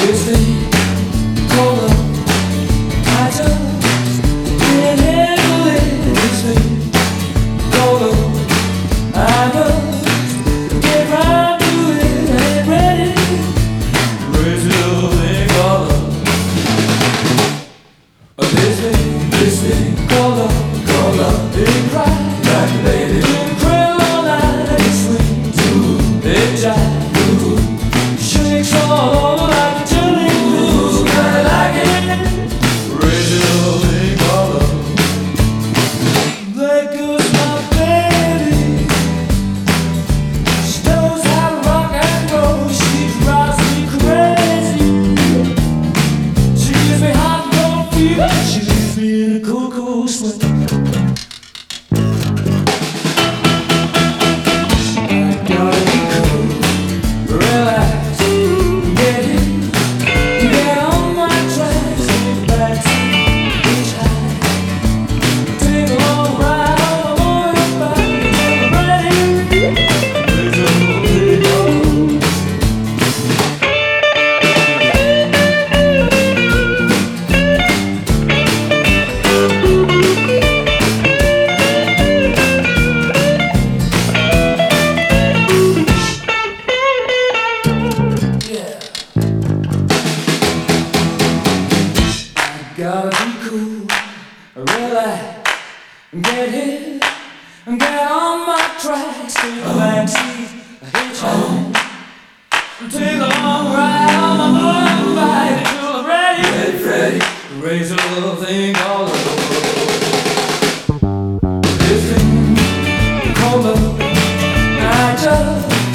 This thing called love, I just can't handle it. This thing called love, I must get right to it. Ain't ready, crazy little thing called love. This thing called love, didn't cry like a lady, didn't cry all night. It swings, it jives, shakes all over like a jelly. Ooh, kinda like it, crazy little thing called love. There goes my baby, she knows how to rock and roll. She drives me crazy, she gives me hot and cold fever. She leaves me in a cool, cool sweat. Gotta be cool, relax, get in, get on my tracks, take back to each high, take a long ride on the motorbike, get ready, there's a little thing called gotta be cool, relax, get hit, get on my tracks, take a backseat, a hitchhike, take a long ride on my motorbike until I'm ready, raise a little thing called love. This thing called love, I just